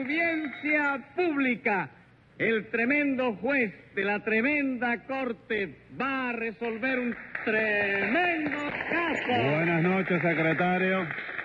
Audiencia pública. El tremendo juez de la tremenda corte va a resolver un tremendo caso. Buenas noches, secretario.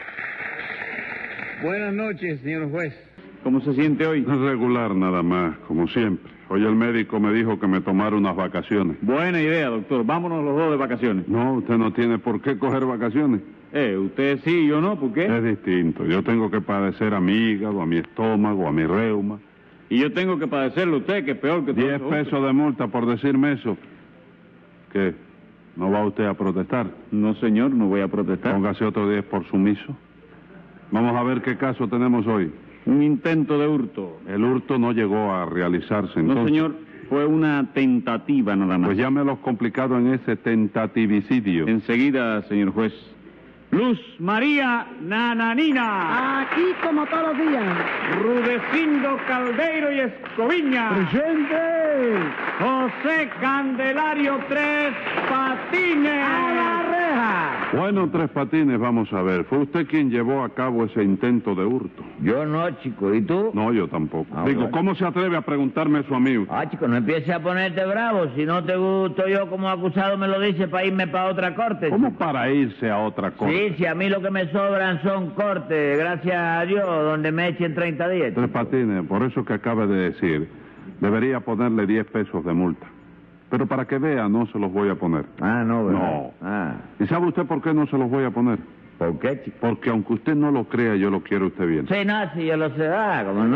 Buenas noches, señor juez. ¿Cómo se siente hoy? Regular nada más, como siempre. Hoy el médico me dijo que me tomara unas vacaciones. Buena idea, doctor. Vámonos los dos de vacaciones. No, usted no tiene por qué coger vacaciones. Usted sí, yo no, ¿por qué? Es distinto. Yo tengo que padecer a mi hígado, a mi estómago, a mi reuma. Y yo tengo que padecerlo usted, que es peor que todo 10 pesos de multa por decirme eso. ¿Qué? ¿No va usted a protestar? No, señor, no voy a protestar. Póngase otro 10 por sumiso. Vamos a ver qué caso tenemos hoy. Un intento de hurto. El hurto no llegó a realizarse, entonces. No, señor, fue una tentativa nada más. Pues llámelos complicado en ese tentativicidio. Enseguida, señor juez. Luz María Nananina. Aquí como todos los días. Rudecindo Caldeiro y Escoviña. ¡Presente! José Candelario Tres Patines. ¡A la reja! Bueno, Tres Patines, vamos a ver. ¿Fue usted quien llevó a cabo ese intento de hurto? Yo no, chico. ¿Y tú? No, yo tampoco. Digo, Bueno. ¿cómo se atreve a preguntarme eso a mí? Chico, no empieces a ponerte bravo. Si no te gusto yo como acusado, me lo dices para irme para otra corte. ¿Cómo chico. para irse a otra corte? Sí, si a mí lo que me sobran son cortes, gracias a Dios, donde me echen 30 días. Tres Patines, por eso que acaba de decir, debería ponerle 10 pesos de multa. Pero para que vea, no se los voy a poner. No, ¿verdad? No. ¿Y sabe usted por qué no se los voy a poner? ¿Por qué, chico? Porque aunque usted no lo crea, yo lo quiero usted bien. Sí, no, sí, yo lo sé, como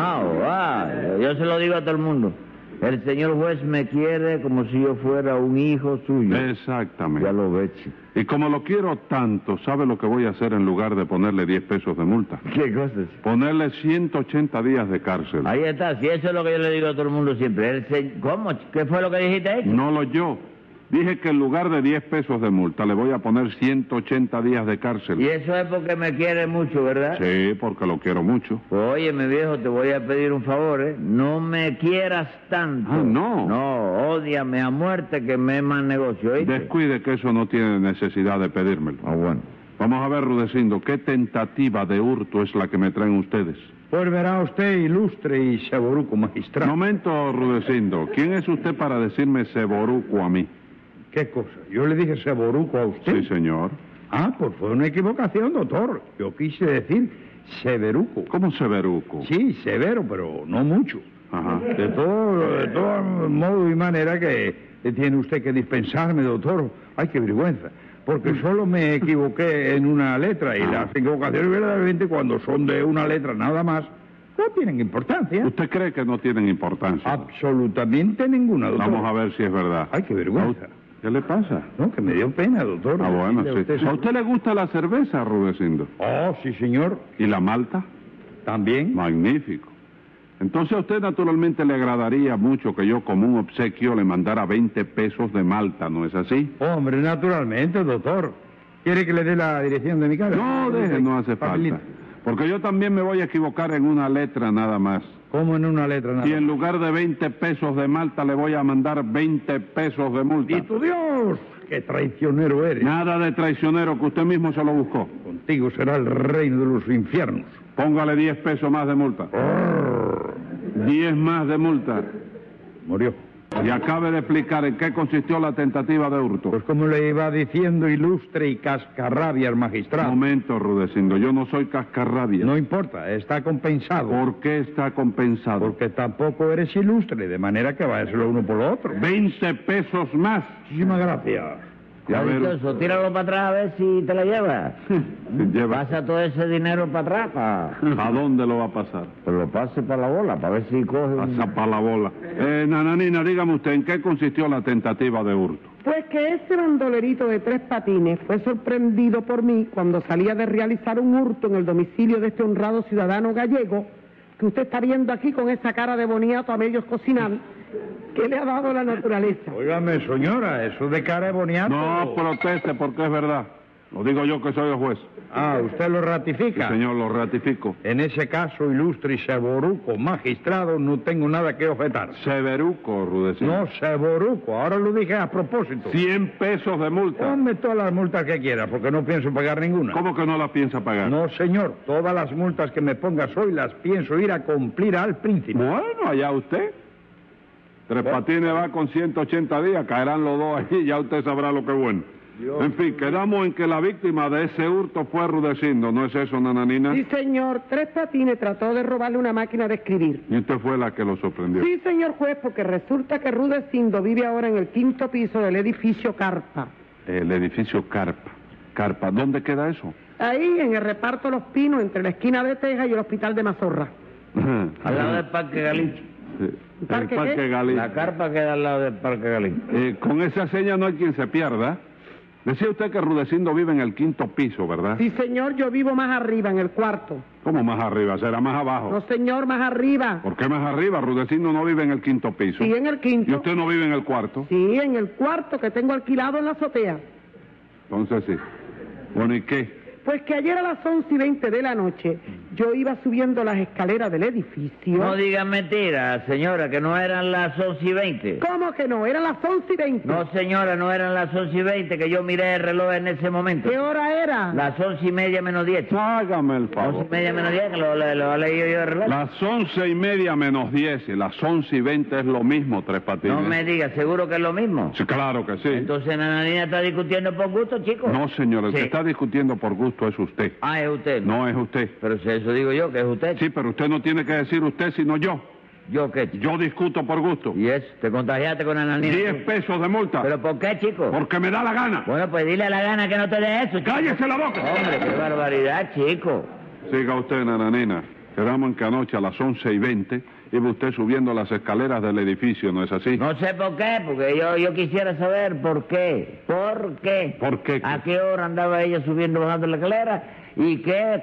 no, yo se lo digo a todo el mundo. El señor juez me quiere como si yo fuera un hijo suyo. Exactamente. Ya lo ve, chico. Y como lo quiero tanto, ¿sabe lo que voy a hacer en lugar de ponerle 10 pesos de multa? ¿Qué cosa, chico? Ponerle 180 días de cárcel. Ahí está, si eso es lo que yo le digo a todo el mundo siempre. ¿Cómo? ¿Qué fue lo que dijiste ahí? No lo yo. Dije que en lugar de 10 pesos de multa le voy a poner 180 días de cárcel. Y eso es porque me quiere mucho, ¿verdad? Sí, porque lo quiero mucho. Pues óyeme, viejo, te voy a pedir un favor, ¿eh? No me quieras tanto. No. No, ódiame a muerte que me es más negocio, ¿oíste? Descuide que eso no tiene necesidad de pedírmelo. Bueno. Vamos a ver, Rudecindo, ¿qué tentativa de hurto es la que me traen ustedes? Pues verá usted, ilustre y seboruco magistrado. Momento, Rudecindo. ¿Quién es usted para decirme seboruco a mí? ¿Qué cosa? ¿Yo le dije seboruco a usted? Sí, señor. Pues fue una equivocación, doctor. Yo quise decir severuco. ¿Cómo severuco? Sí, severo, pero no mucho. Ajá. De todo modo y manera que tiene usted que dispensarme, doctor. Ay, qué vergüenza. Porque solo me equivoqué en una letra y las equivocaciones verdaderamente cuando son de una letra nada más no tienen importancia. ¿Usted cree que no tienen importancia? Absolutamente ninguna, doctor. Vamos a ver si es verdad. Ay, qué vergüenza. ¿Qué le pasa? No, que me dio pena, doctor. Bueno, sí. ¿A usted le gusta la cerveza, Rudecindo? Sí, señor. ¿Y la malta? ¿También? Magnífico. Entonces a usted naturalmente le agradaría mucho que yo como un obsequio le mandara 20 pesos de malta, ¿no es así? Hombre, naturalmente, doctor. ¿Quiere que le dé la dirección de mi casa? No, deje, no hace falta. Porque yo también me voy a equivocar en una letra nada más. ¿Cómo en una letra nada Y más? en lugar de 20 pesos de malta le voy a mandar 20 pesos de multa. ¡Bendito Dios! ¡Qué traicionero eres! Nada de traicionero, que usted mismo se lo buscó. Contigo será el reino de los infiernos. Póngale 10 pesos más de multa. 10 más de multa. Murió. Y acabe de explicar en qué consistió la tentativa de hurto. Pues como le iba diciendo, ilustre y cascarrabias magistrado. Momento, Rudecindo, yo no soy cascarrabia. No importa, está compensado. ¿Por qué está compensado? Porque tampoco eres ilustre, de manera que va a ser lo uno por lo otro. 20 pesos más. Muchísimas gracias. A ver. Eso, tíralo para atrás a ver si te lo llevas. Lleva. Pasa todo ese dinero para atrás, ¿A dónde lo va a pasar? que lo pase para la bola, para ver si coge un... Pasa para la bola. Nananina, dígame usted, ¿en qué consistió la tentativa de hurto? Pues que ese bandolerito de Tres Patines fue sorprendido por mí cuando salía de realizar un hurto en el domicilio de este honrado ciudadano gallego que usted está viendo aquí con esa cara de boniato a medios cocinar que le ha dado la naturaleza. Óigame, señora, eso de cara de boniato... No proteste porque es verdad. Lo digo yo que soy el juez. Ah, ¿usted lo ratifica? Sí, señor, lo ratifico. En ese caso, ilustre y Seboruco, magistrado, no tengo nada que objetar. Severuco, Rudecindo. No, Seboruco, ahora lo dije a propósito. 100 pesos de multa. Ponme todas las multas que quiera, porque no pienso pagar ninguna. ¿Cómo que no la piensa pagar? No, señor, todas las multas que me pongas hoy las pienso ir a cumplir al príncipe. Bueno, allá usted. Tres Patines va con 180 días, caerán los dos allí, ya usted sabrá lo que es bueno. Dios En fin, quedamos en que la víctima de ese hurto fue Rudecindo, ¿no es eso, Nananina? Sí, señor. Tres Patines trató de robarle una máquina de escribir. Y usted fue la que lo sorprendió. Sí, señor juez, porque resulta que Rudecindo vive ahora en el 5º piso del edificio Carpa. El edificio Carpa. Carpa, ¿dónde queda eso? Ahí, en el reparto Los Pinos, entre la esquina de Texas y el hospital de Mazorra. Al lado del Parque Galicia. Sí. El ¿Parque Parque qué? Galicia. La carpa queda al lado del Parque Galicia. Con esa seña no hay quien se pierda. Decía usted que Rudecindo vive en el 5º piso, ¿verdad? Sí, señor, yo vivo más arriba, en el 4º. ¿Cómo más arriba? ¿Será más abajo? No, señor, más arriba. ¿Por qué más arriba? Rudecindo no vive en el 5º piso. Sí, en el 5º. ¿Y usted no vive en el 4º? Sí, en el 4º que tengo alquilado en la azotea. Entonces sí. Bueno, ¿y qué? Pues que ayer a las 11:20 de la noche yo iba subiendo las escaleras del edificio. No diga mentira, señora, que no eran las 11:20. ¿Cómo que no? Eran las 11:20. No, señora, no eran las 11:20, que yo miré el reloj en ese momento. ¿Qué hora era? Las 11:30 menos 10. Hágame el favor. 11:30 menos 10, que lo he leído yo el reloj. Las 11:30 menos 10 y las 11:20 es lo mismo, Tres Patines. No me diga, ¿seguro que es lo mismo? Sí, claro que sí. Entonces, Nananina está discutiendo por gusto, chicos. No, señor, el Sí. que está discutiendo por gusto es usted. Ah, es usted. No es usted. Pero si eso digo yo, que es usted. Sí, pero usted no tiene que decir usted, sino yo. ¿Yo qué, chico? Yo discuto por gusto. ¿Y eso? ¿Te contagiaste con Nananina? 10 pesos de multa. ¿Pero por qué, chico? Porque me da la gana. Bueno, pues dile a la gana que no te dé eso, chico. ¡Cállese la boca! Hombre, qué barbaridad, chico. Siga usted, Nananina. Quedamos en que anoche a las 11:20 iba usted subiendo las escaleras del edificio, ¿no es así? No sé por qué, porque yo quisiera saber por qué. ¿Por qué? ¿Por qué? ¿A qué hora andaba ella subiendo, bajando la escalera? ¿Y qué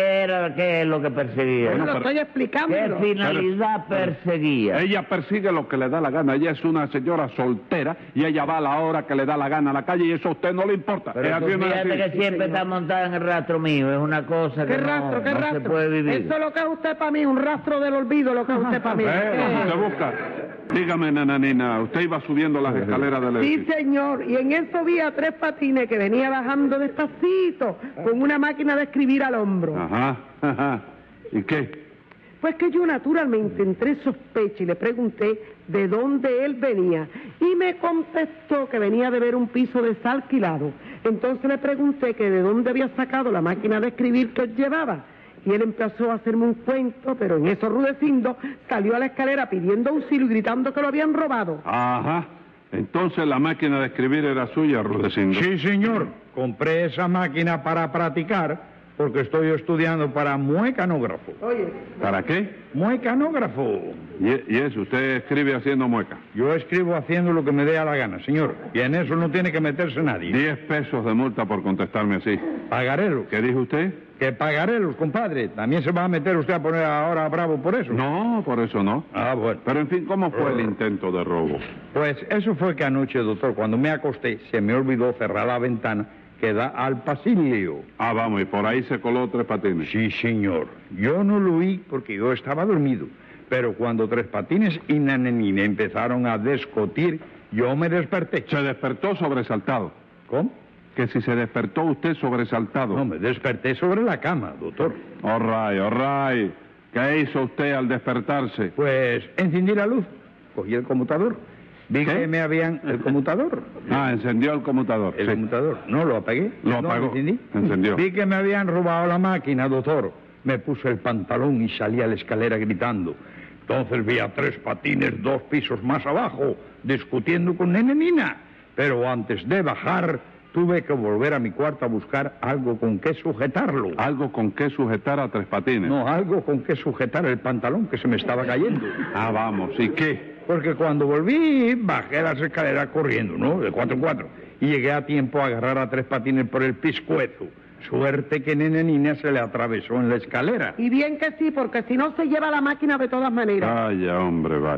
es lo que perseguía? Yo Bueno, lo pero- estoy explicando. ¿Qué finalidad perseguía? Ella persigue lo que le da la gana. Ella es una señora soltera y ella va a la hora que le da la gana a la calle y eso a usted no le importa. Pero Es tú así o no es fíjate así? que siempre está montada en el rastro mío. Es una cosa que ¿Qué rastro? ¿Qué no rastro? se puede vivir. Eso es lo que es usted para mí, un rastro del olvido, lo que es usted para mí. Lo que usted busca. Dígame, Nananina, usted iba subiendo las escaleras del Sí, edificio. señor, y en eso vi a Tres Patines que venía bajando despacito con una máquina de escribir al hombro. Ajá, ajá. ¿Y qué? Pues que yo naturalmente entré en sospecha y le pregunté de dónde él venía y me contestó que venía de ver un piso desalquilado. Entonces le pregunté que de dónde había sacado la máquina de escribir que él llevaba. Y él empezó a hacerme un cuento, pero en eso Rudecindo salió a la escalera pidiendo auxilio y gritando que lo habían robado. Ajá. Entonces la máquina de escribir era suya, Rudecindo. Sí, señor. Compré esa máquina para practicar porque estoy estudiando para muecanógrafo. Oye, ¿Para qué? Muecanógrafo. Y eso, usted escribe haciendo mueca. Yo escribo haciendo lo que me dé a la gana, señor. Y en eso no tiene que meterse nadie. 10 pesos de multa por contestarme así. Pagarelos. ¿Qué dijo usted? Que pagarelos, compadre. ¿También se va a meter usted a poner ahora bravo por eso? No, por eso no. Ah, bueno. Pero en fin, ¿cómo fue el intento de robo? Pues eso fue que anoche, doctor, cuando me acosté, se me olvidó cerrar la ventana que da al pasillo. Ah, vamos, y por ahí se coló Tres Patines. Sí, señor. Yo no lo oí porque yo estaba dormido. Pero cuando Tres Patines y Nananina empezaron a discutir, yo me desperté. Se despertó sobresaltado. ¿Cómo? Que si se despertó usted sobresaltado. No, me desperté sobre la cama, doctor. All right. ¿Qué hizo usted al despertarse? Pues encendí la luz, cogí el conmutador, vi ¿Qué? que me habían... ¿El conmutador? Ah, encendió el conmutador. El sí. conmutador. No, lo apagué. Lo No, apagó. encendí. Encendió. Vi que me habían robado la máquina, doctor. Me puse el pantalón y salí a la escalera gritando. Entonces vi a Tres Patines 2 pisos más abajo, discutiendo con Nananina. Pero antes de bajar, tuve que volver a mi cuarto a buscar algo con qué sujetarlo. Algo con qué sujetar a Tres Patines. No, algo con qué sujetar el pantalón que se me estaba cayendo. Ah, vamos. ¿Y qué? Porque cuando volví, bajé las escaleras corriendo, ¿no? De 4 en 4. Y llegué a tiempo a agarrar a Tres Patines por el piscuezo. Suerte que Nananina se le atravesó en la escalera. y bien que sí, porque si no se lleva la máquina de todas maneras. Vaya, hombre, vaya.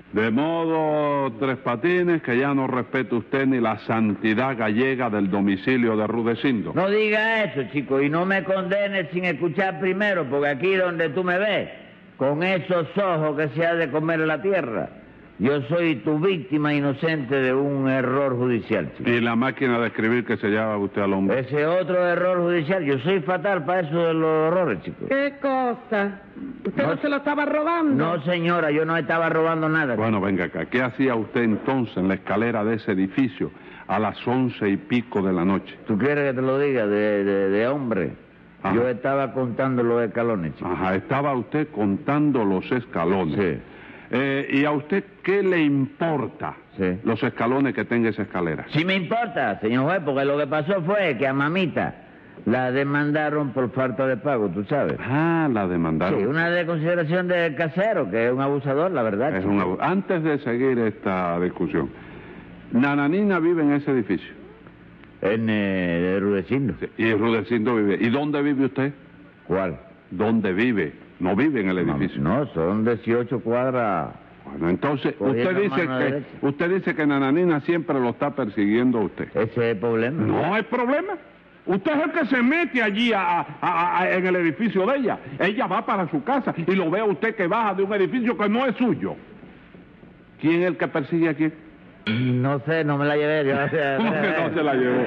De modo, Tres Patines, que ya no respeta usted ni la santidad gallega del domicilio de Rudecindo. No diga eso, chico, y no me condenes sin escuchar primero, porque aquí donde tú me ves, con esos ojos que se ha de comer la tierra, yo soy tu víctima inocente de un error judicial, chico. Y la máquina de escribir que se llama usted al hombre. Ese otro error judicial, yo soy fatal para eso de los errores, chico. ¿Qué cosa? ¿Usted no se lo estaba robando? No, señora, yo no estaba robando nada. Bueno, venga acá. ¿Qué hacía usted entonces en la escalera de ese edificio a las 11:00 de la noche? ¿Tú quieres que te lo diga de hombre? Ajá. Yo estaba contando los escalones, chico. Ajá, estaba usted contando los escalones. Sí. ¿Y a usted qué le importa Sí. los escalones que tenga esa escalera? Sí me importa, señor juez, porque lo que pasó fue que a mamita la demandaron por falta de pago, ¿tú sabes? Ah, la demandaron. Sí, una desconsideración del casero, que es un abusador, la verdad. Es chico. Antes de seguir esta discusión, Nananina vive en ese edificio. En Rudecindo. Sí, y Rudecindo vive. ¿Y dónde vive usted? ¿Cuál? ¿Dónde vive? No vive en el edificio. No, son 18 cuadras. Bueno, entonces, Cogiendo mano derecha. usted dice que Nananina siempre lo está persiguiendo a usted. Ese es el problema. No hay problema. Usted es el que se mete allí en el edificio de ella. Ella va para su casa y lo ve a usted que baja de un edificio que no es suyo. ¿Quién es el que persigue a quién? No sé, no me la llevé. ¿Cómo que no se la llevó?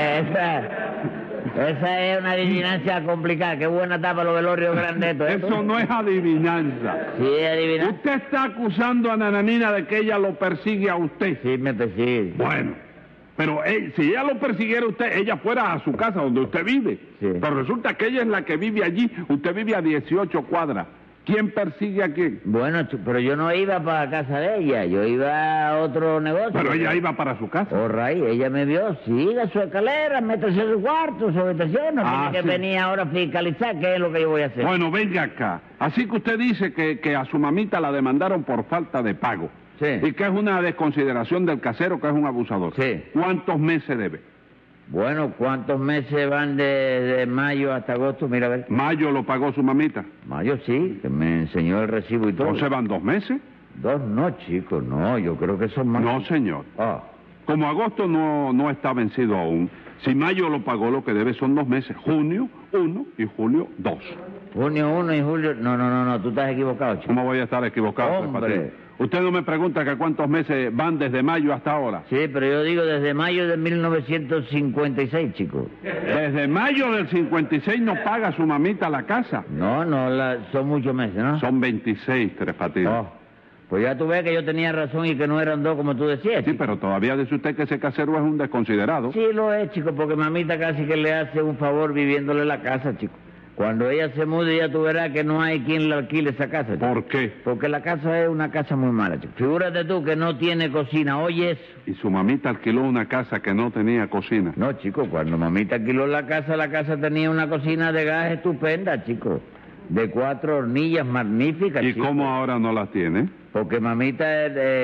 Esa es una adivinancia complicada. Qué buena tapa lo velorios grandes. Eso no es adivinanza. Sí, es adivinanza. Usted está acusando a Nananina de que ella lo persigue a usted. Sí, me persigue. Bueno, pero si ella lo persiguiera a usted, ella fuera a su casa donde usted vive. Sí. Pero resulta que ella es la que vive allí. Usted vive a 18 cuadras. ¿Quién persigue a quién? Bueno, pero yo no iba para casa de ella, yo iba a otro negocio. Pero ella iba para su casa. Oh, Ray, ella me vio, siga su escalera, métase en su cuarto, su habitación, no Ah, tiene que sí. venir ahora a fiscalizar qué es lo que yo voy a hacer. Bueno, venga acá. Así que usted dice que a su mamita la demandaron por falta de pago. Sí. Y que es una desconsideración del casero, que es un abusador. Sí. ¿Cuántos meses debe? Bueno, ¿cuántos meses van de mayo hasta agosto? Mira, a ver. ¿Mayo lo pagó su mamita? Mayo sí, que me enseñó el recibo y todo. ¿Entonces van 2 meses? 2 no, chicos, no, yo creo que son más. No, señor. Ah, Como agosto no está vencido aún, si mayo lo pagó, lo que debe son 2 meses. Junio 1 y julio 2. junio 1 y julio... No, tú estás equivocado, chico. ¿Cómo voy a estar equivocado? Tres Hombre. Patines? Usted no me pregunta que cuántos meses van desde mayo hasta ahora. Sí, pero yo digo desde mayo de 1956, chico. Desde mayo del 56 no paga su mamita la casa. No, son muchos meses, ¿no? Son 26, Tres Patines. Oh, pues ya tú ves que yo tenía razón y que no eran 2 como tú decías, Sí, chico. pero todavía dice usted que ese casero es un desconsiderado. Sí, lo es, chico, porque mamita casi que le hace un favor viviéndole la casa, chico. Cuando ella se mude, ya tú verás que no hay quien le alquile esa casa, chico. ¿Por qué? Porque la casa es una casa muy mala, chico. Figúrate tú que no tiene cocina, oye eso. Y su mamita alquiló una casa que no tenía cocina. No, chico, cuando mamita alquiló la casa tenía una cocina de gas estupenda, chico. De 4 hornillas magníficas, ¿Y chico. cómo ahora no las tiene? Porque mamita,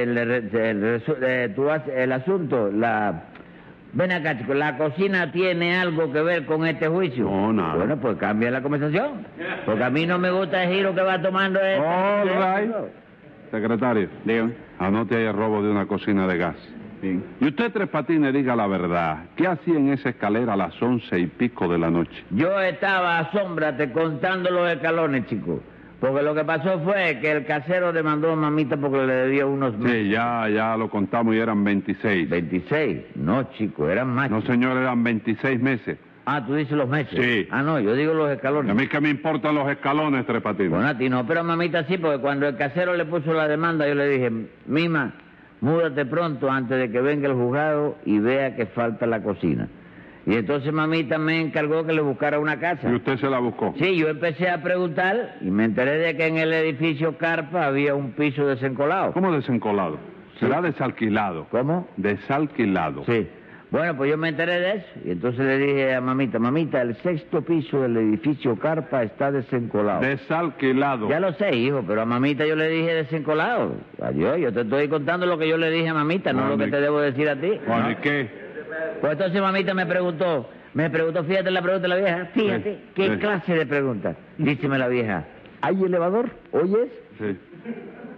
tú haces el asunto, Ven acá, chico, ¿la cocina tiene algo que ver con este juicio? No, nada. Bueno, pues cambia la conversación. Porque a mí no me gusta el giro que va tomando esto. All right. Secretario, dígame. Anote ahí el robo de una cocina de gas. Sí. Y usted, Tres Patines, diga la verdad. ¿Qué hacía en esa escalera a las 11:00 de la noche? Yo estaba, asómbrate, contando los escalones, chico. Porque lo que pasó fue que el casero demandó a mamita porque le debía unos Sí, ya lo contamos y eran 26. 26. No, chico, eran más. No, chico. señor, eran 26 meses. Ah, tú dices los meses. Sí. Ah, no, yo digo los A escalones. mí que me importan los escalones, Tres Patines. Bueno, a ti no, pero a mamita sí, porque cuando el casero le puso la demanda, yo le dije, Mima, múdate pronto antes de que venga el juzgado y vea que falta la cocina. Y entonces mamita me encargó que le buscara una casa. ¿Y usted se la buscó? Sí, yo empecé a preguntar y me enteré de que en el edificio Carpa había un piso desencolado. ¿Cómo desencolado? Sí. Será desalquilado. ¿Cómo? Desalquilado. Sí. Bueno, pues yo me enteré de eso y entonces le dije a mamita, el 6º piso del edificio Carpa está desencolado. Desalquilado. Ya lo sé, hijo, pero a mamita yo le dije desencolado. Adiós, yo te estoy contando lo que yo le dije a mamita, no Bueno, lo que te debo decir a ti. Bueno, ¿y qué? Pues entonces mamita me preguntó, fíjate la pregunta de la vieja, fíjate, Sí, ¿qué sí. clase de pregunta? Díceme la vieja, ¿hay elevador? ¿Oyes? Sí.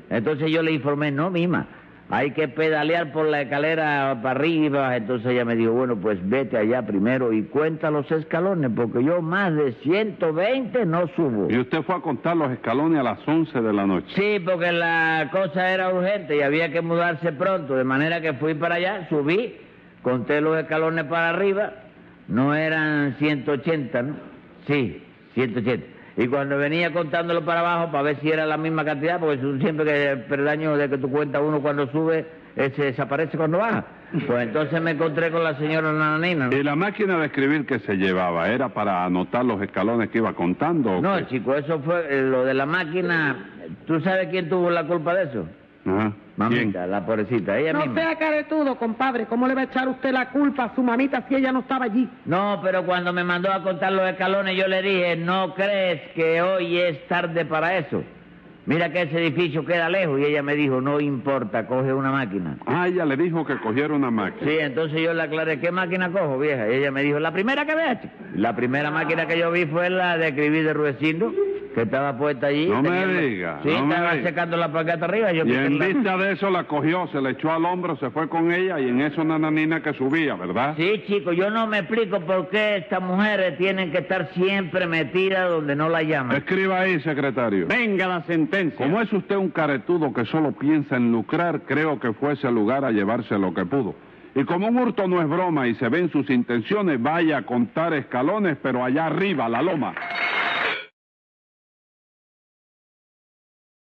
Entonces yo le informé, no, mima, hay que pedalear por la escalera para arriba. Entonces ella me dijo, bueno, pues vete allá primero y cuenta los escalones, porque yo más de 120 no subo. Y usted fue a contar los escalones a las 11 de la noche. Sí, porque la cosa era urgente y había que mudarse pronto, de manera que fui para allá, subí, conté los escalones para arriba, no eran 180, ¿no? Sí, 180. Y cuando venía contándolo para abajo, para ver si era la misma cantidad, porque siempre que el perdaño de que tú cuentas uno cuando sube, ese desaparece cuando baja. Pues entonces me encontré con la señora Nananina, ¿no? ¿Y la máquina de escribir que se llevaba era para anotar los escalones que iba contando? ¿O No, qué? chico, eso fue lo de la máquina. ¿Tú sabes quién tuvo la culpa de eso? Ajá. Mamita, ¿Quién? la pobrecita, ella No misma. sea caretudo, compadre. ¿Cómo le va a echar usted la culpa a su mamita si ella no estaba allí? No, pero cuando me mandó a contar los escalones, yo le dije, ¿no crees que hoy es tarde para eso? Mira que ese edificio queda lejos. Y ella me dijo, no importa, coge una máquina. Ah, ella le dijo que cogiera una máquina. Sí, entonces yo le aclaré, ¿qué máquina cojo, vieja? Y ella me dijo, la primera que veas, chico. La primera máquina que yo vi fue la de escribir de Rudecindo, que estaba puesta allí. No me Tenía- diga, Sí, no me estaba diga. secando la plaqueta arriba. Yo Y quité en la- vista de eso la cogió, se le echó al hombro, se fue con ella y en eso Nananina que subía, ¿verdad? Sí, chico, yo no me explico por qué estas mujeres tienen que estar siempre metidas donde no la llaman. Escriba ahí, secretario. Venga la sentencia. Como es usted un caretudo que solo piensa en lucrar, creo que fue ese lugar a llevarse lo que pudo. Y como un hurto no es broma y se ven sus intenciones, vaya a contar escalones, pero allá arriba, la loma.